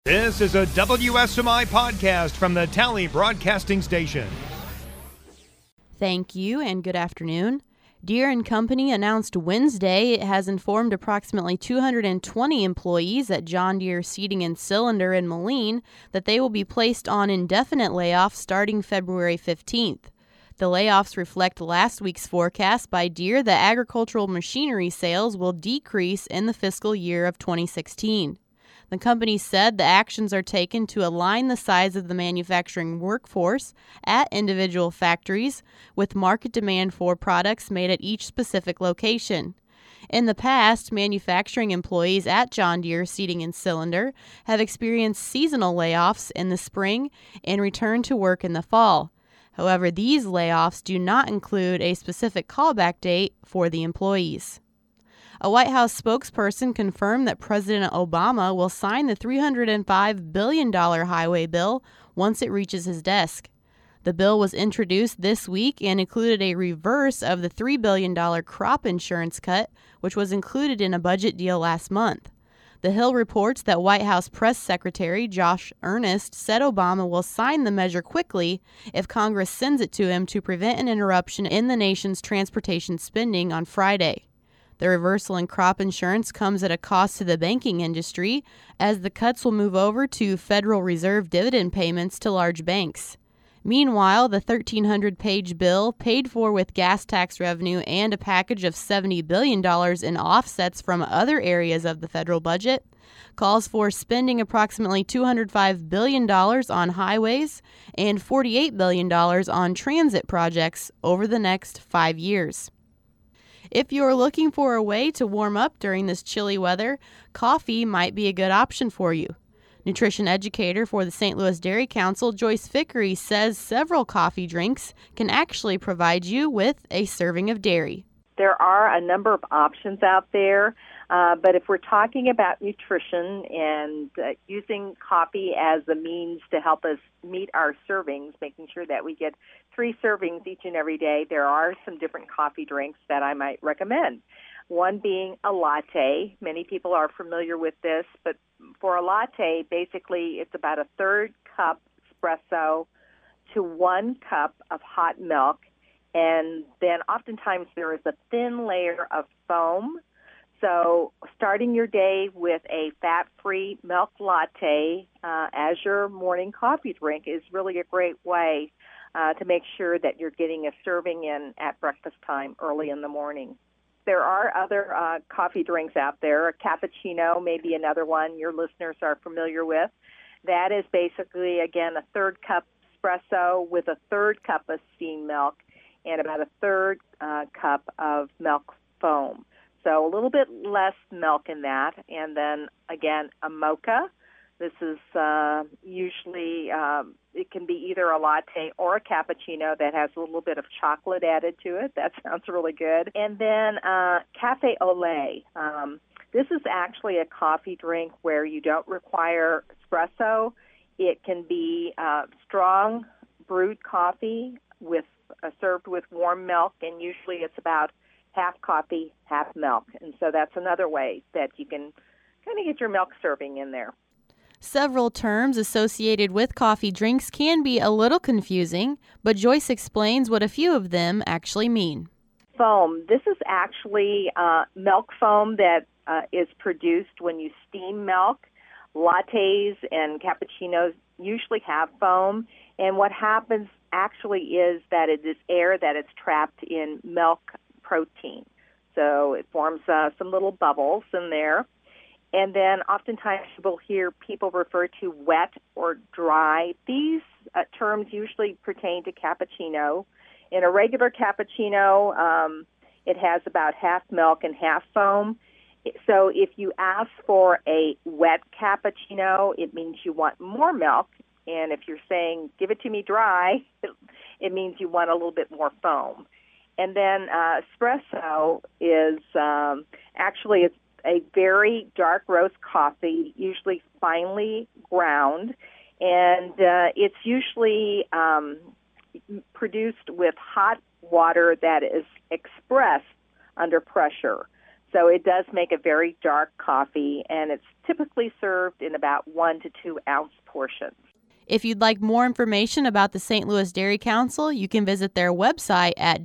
This is a WSMI podcast from the Tally Broadcasting Station. Thank you and good afternoon. Deere & Company announced Wednesday it has informed approximately 220 employees at John Deere Seating and Cylinder in Moline that they will be placed on indefinite layoff starting February 15th. The layoffs reflect last week's forecast by Deere that agricultural machinery sales will decrease in the fiscal year of 2016. The company said the actions are taken to align the size of the manufacturing workforce at individual factories with market demand for products made at each specific location. In the past, manufacturing employees at John Deere Seating and Cylinder have experienced seasonal layoffs in the spring and return to work in the fall. However, these layoffs do not include a specific callback date for the employees. A White House spokesperson confirmed that President Obama will sign the $305 billion highway bill once it reaches his desk. The bill was introduced this week and included a reverse of the $3 billion crop insurance cut, which was included in a budget deal last month. The Hill reports that White House Press Secretary Josh Earnest said Obama will sign the measure quickly if Congress sends it to him to prevent an interruption in the nation's transportation spending on Friday. The reversal in crop insurance comes at a cost to the banking industry, as the cuts will move over to Federal Reserve dividend payments to large banks. Meanwhile, the 1,300-page bill, paid for with gas tax revenue and a package of $70 billion in offsets from other areas of the federal budget, calls for spending approximately $205 billion on highways and $48 billion on transit projects over the next 5 years. If you're looking for a way to warm up during this chilly weather, coffee might be a good option for you. Nutrition educator for the St. Louis Dairy Council, Joyce Fickery, says several coffee drinks can actually provide you with a serving of dairy. There are a number of options out there, but if we're talking about nutrition and using coffee as a means to help us meet our servings, making sure that we get 3 servings each and every day, there are some different coffee drinks that I might recommend. One being a latte. Many people are familiar with this, but for a latte, basically it's about a 1/3 cup espresso to 1 cup of hot milk, and then oftentimes there is a thin layer of foam. So starting your day with a fat-free milk latte as your morning coffee drink is really a great way to make sure that you're getting a serving in at breakfast time early in the morning. There are other coffee drinks out there. A cappuccino may be another one your listeners are familiar with. That is basically, again, a 1/3 cup espresso with a 1/3 cup of steamed milk and about a 1/3 cup of milk foam. So a little bit less milk in that. And then, again, a mocha. This is usually, it can be either a latte or a cappuccino that has a little bit of chocolate added to it. That sounds really good. And then cafe au lait. This is actually a coffee drink where you don't require espresso. It can be strong brewed coffee with served with warm milk, and usually it's about half coffee, half milk. And so that's another way that you can kind of get your milk serving in there. Several terms associated with coffee drinks can be a little confusing, but Joyce explains what a few of them actually mean. Foam. This is actually milk foam that is produced when you steam milk. Lattes and cappuccinos usually have foam, and what happens actually is that it is air that is trapped in milk protein. So it forms some little bubbles in there. And then oftentimes you'll hear people refer to wet or dry. These terms usually pertain to cappuccino. In a regular cappuccino, it has about half milk and half foam. So if you ask for a wet cappuccino, it means you want more milk. And if you're saying, give it to me dry, it means you want a little bit more foam. And then espresso is actually it's a very dark roast coffee, usually finely ground, and it's usually produced with hot water that is expressed under pressure. So it does make a very dark coffee, and it's typically served in about 1 to 2 ounce portions. If you'd like more information about the St. Louis Dairy Council, you can visit their website at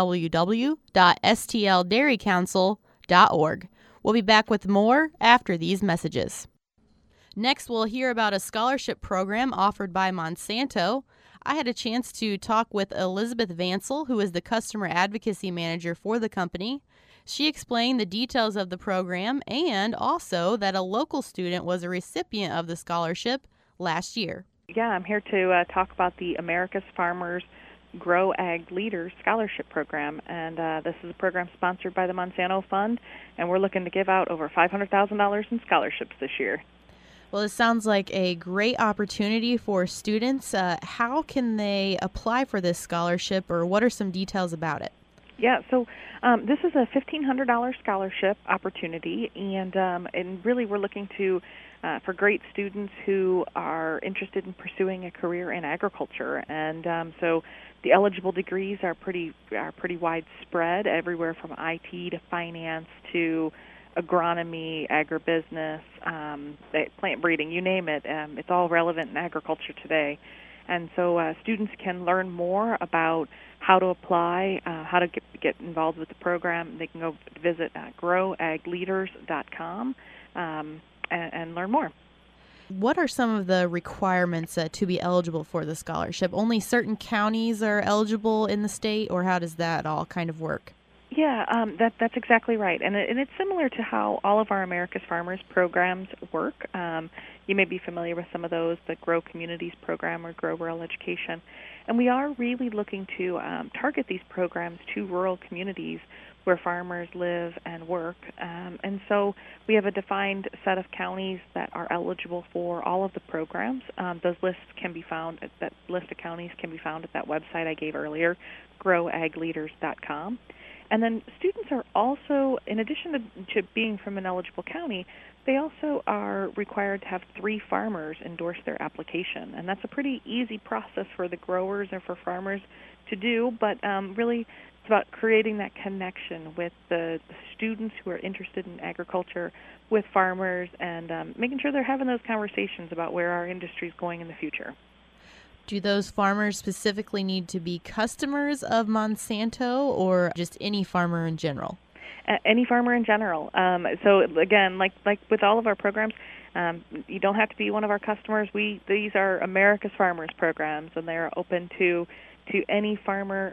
www.stldairycouncil.org. We'll be back with more after these messages. Next, we'll hear about a scholarship program offered by Monsanto. I had a chance to talk with Elizabeth Vansel, who is the Customer Advocacy Manager for the company. She explained the details of the program and also that a local student was a recipient of the scholarship last year. Yeah, I'm here to talk about the America's Farmers Grow Ag Leaders Scholarship Program, and this is a program sponsored by the Monsanto Fund, and we're looking to give out over $500,000 in scholarships this year. Well, it sounds like a great opportunity for students. How can they apply for this scholarship, or what are some details about it? Yeah, so this is a $1,500 scholarship opportunity, and really we're looking to for great students who are interested in pursuing a career in agriculture, and so the eligible degrees are pretty widespread, everywhere from IT to finance to agronomy, agribusiness, plant breeding, you name it. It's all relevant in agriculture today. And so students can learn more about how to apply, how to get involved with the program. They can go visit growagleaders.com and learn more. What are some of the requirements to be eligible for the scholarship? Only certain counties are eligible in the state, or how does that all kind of work? Yeah, that's exactly right, and it's similar to how all of our America's Farmers programs work. You may be familiar with some of those, the Grow Communities program or Grow Rural Education, and we are really looking to target these programs to rural communities where farmers live and work, and so we have a defined set of counties that are eligible for all of the programs. Those lists can be found, that list of counties can be found at that website I gave earlier, growagleaders.com. And then students are also, in addition to being from an eligible county, they also are required to have 3 farmers endorse their application. And that's a pretty easy process for the growers and for farmers to do, but really it's about creating that connection with the students who are interested in agriculture with farmers and making sure they're having those conversations about where our industry is going in the future. Do those farmers specifically need to be customers of Monsanto, or just any farmer in general? Any farmer in general. So again, like with all of our programs, you don't have to be one of our customers. These are America's Farmers programs, and they're open to any farmer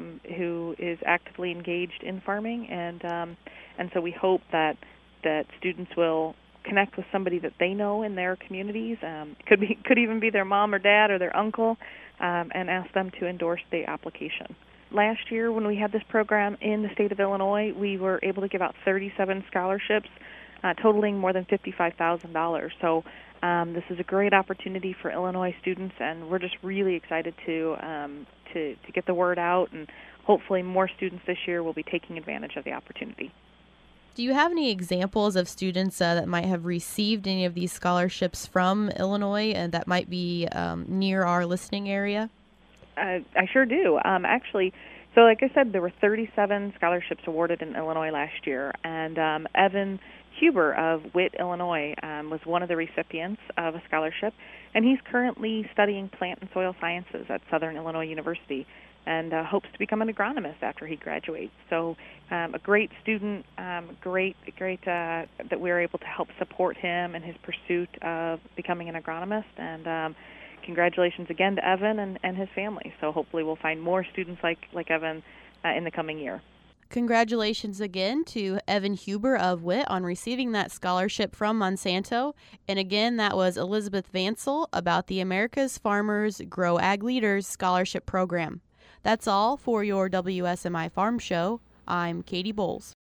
who is actively engaged in farming, and so we hope that students will connect with somebody that they know in their communities. Could even be their mom or dad or their uncle, and ask them to endorse the application. Last year, when we had this program in the state of Illinois, we were able to give out 37 scholarships, totaling more than $55,000. So this is a great opportunity for Illinois students, and we're just really excited to get the word out, and hopefully more students this year will be taking advantage of the opportunity. Do you have any examples of students that might have received any of these scholarships from Illinois and that might be near our listening area? I sure do. Actually, so like I said, there were 37 scholarships awarded in Illinois last year, and Evan Huber of Witt, Illinois, was one of the recipients of a scholarship, and he's currently studying plant and soil sciences at Southern Illinois University, and hopes to become an agronomist after he graduates. So a great student, great that we're able to help support him in his pursuit of becoming an agronomist. And congratulations again to Evan and his family. So hopefully we'll find more students like Evan in the coming year. Congratulations again to Evan Huber of Witt on receiving that scholarship from Monsanto. And again, that was Elizabeth Vansel about the America's Farmers Grow Ag Leaders Scholarship Program. That's all for your WSMI Farm Show. I'm Katie Bowles.